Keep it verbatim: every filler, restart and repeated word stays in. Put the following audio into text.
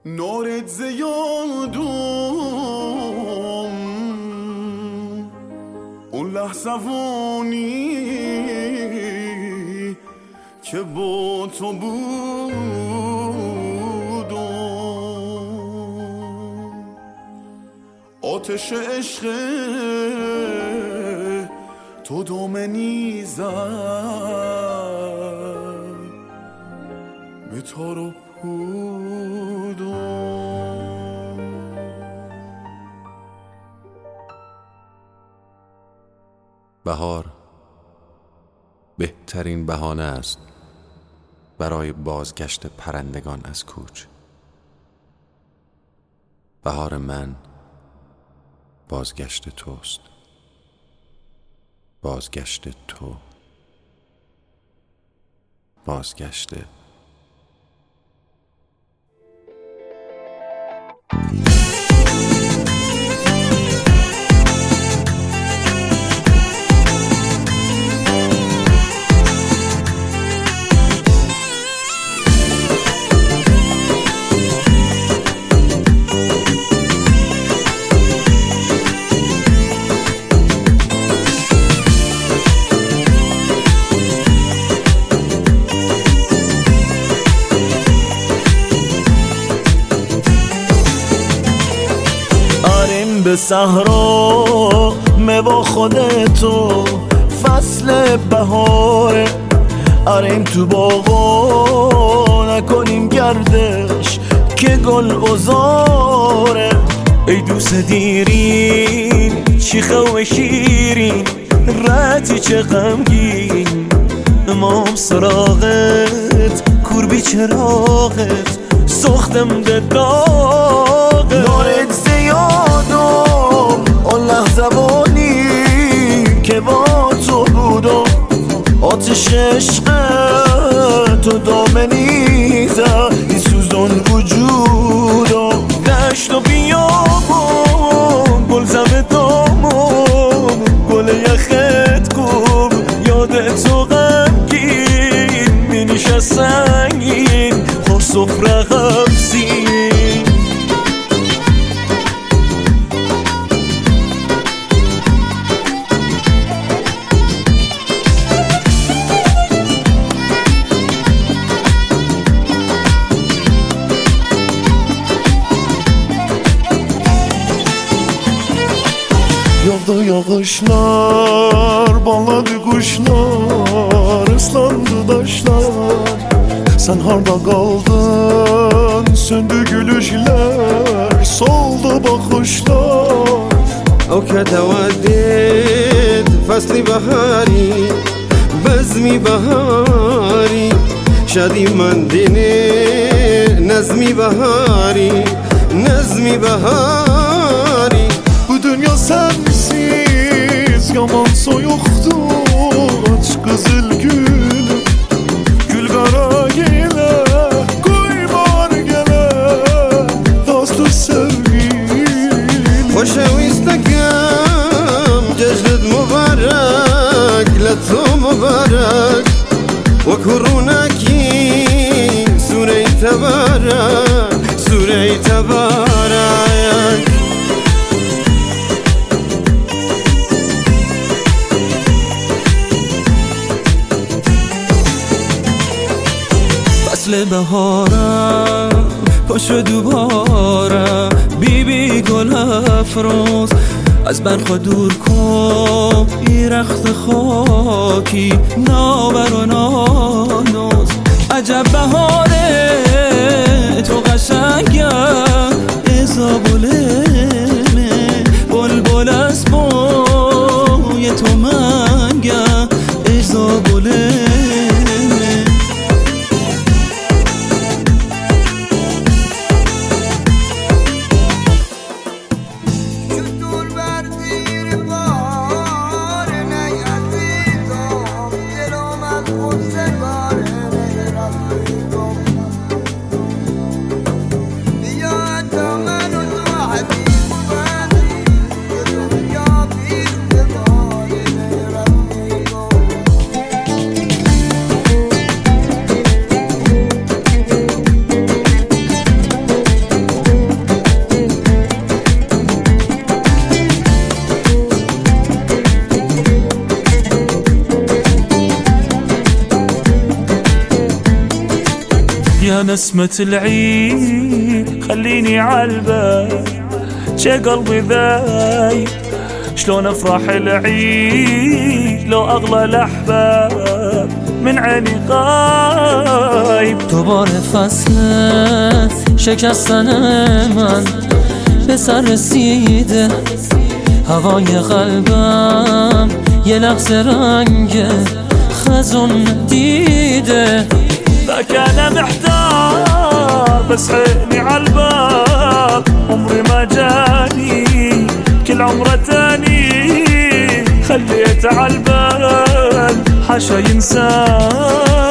نارت زیادم اون لحظوانی که با تو بودم، آتش عشق تو دامنی زد به تارو پودم. بهار بهترین بهانه است برای بازگشت پرندگان از کوچ. بهار من بازگشت توست، بازگشت تو، بازگشت به صحرا با خودتو فصل بهاره، آریم تو باغا نکنیم گردش که گل ازاره. ای دوست دیرین چیخه و شیرین رتی چه غمگین، امام سراغت کوربی چراغت سختم ده داغت. نارت زیادم اون لحظوانی که با تو بودم، آتش عشق تو دامنی زد این سوزان وجودم. دشت و بیابون گل زم دامون گل یخت کن یادت تو غمگین می نشست سنگین خور سفره غمزین. Yağdı yağışlar, bağladı kuşlar, ıslandı taşlar. Sen harda kaldın, söndü gülüşler, soldu bakışlar. او که تودد فصل بهاری بزمی بهاری شادی من دینه نظمی بهاری نظمی بهاری. Bu dünya sensiz yaman soyuqdu, aç qızıl gül gül qara gelə qoy var gələ dostur sevgilim. خوشویستکم جشنت مبارک لطو مبارک و کرونکی سوره تبارک سوره تبارک. فصل بهارم پاشو دوباره بی بی گل افروز از برخوا دور کن ای رخت خاکی نابر و نانوز. عجب بهاره تو قشنگم ازابولمه بلبل از بوی تو منگم ازابولمه. يا نسمة العيد خليني عالبال شي قلبي ذايب شلون افرح العيد لو اغلى الاحباب من عيني غايب. دوباره فصل شکستن من به سر رسیده هوای قلبم یه لحظه رنگ خزون دیده. ذاك انا محتار بس عيني عالباب عمري ما جاني كل عمره تاني خليته عالبال حاشا ينساني